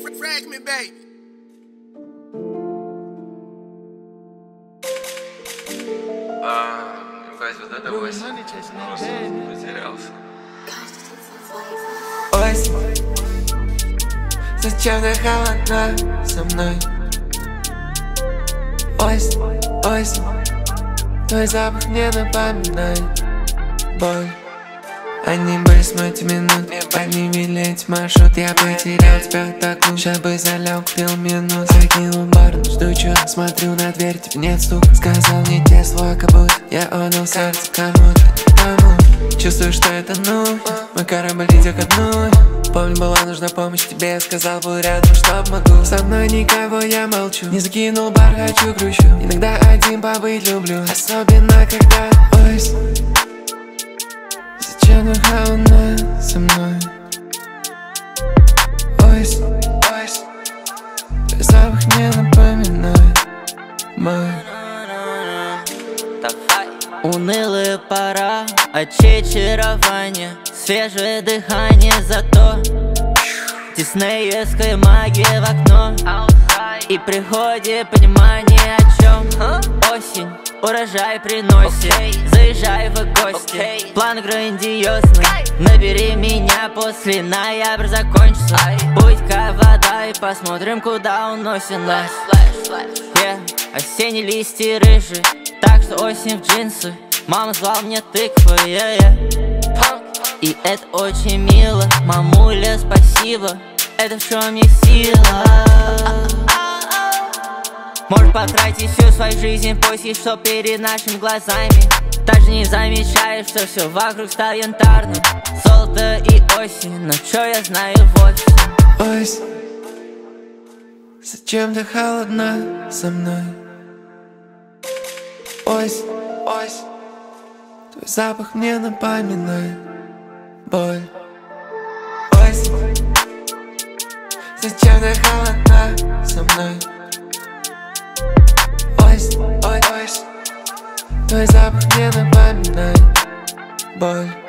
Fragment, baby. Вот это 8. Потерялся. Осень, зачем ты холодна со мной? Осень, осень, твой запах мне напоминает боль. Они бы смыть минут, они велеть маршрут. Я потерял тебя так глубже, сейчас бы залял, купил минут. Закинул бар, жду чудо, смотрю на дверь, тебе нет стук. Сказал не те слова, как будто я отдал сердце кому-то, кому. Чувствую, что это нужно, мой корабль идет ко дну. Помню, была нужна помощь тебе, я сказал, буду рядом, чтоб могу. Со мной никого, я молчу, не закинул бар, хочу, грущу. Иногда один побыть люблю, особенно когда осень. Зачем ты холодна со мной? Осень, осень, твой запах мне напоминает мой. Унылая пора, очарование, свежее дыхание, зато диснеевская магия в окно. И приходит понимание, о чем осень урожай приносит. Заезжай в гости, план грандиозный. Набери меня, после ноябрь закончится. Будь-ка вода и посмотрим, куда уносит нас. Осенние листья рыжие, так что осень в джинсы. Мама звала мне тыква, и это очень мило. Мамуля, спасибо, это в чем есть сила. Можешь потратить всю свою жизнь, пусть что перед нашими глазами. Даже не замечаешь, что все вокруг стало янтарным. Золото и осень, но что я знаю вовсе. Осень, зачем ты холодна со мной? Осень, осень, твой запах мне напоминает боль. Осень, зачем ты холодна со мной? Осень, ой, осень, твой запах мне напоминает боль.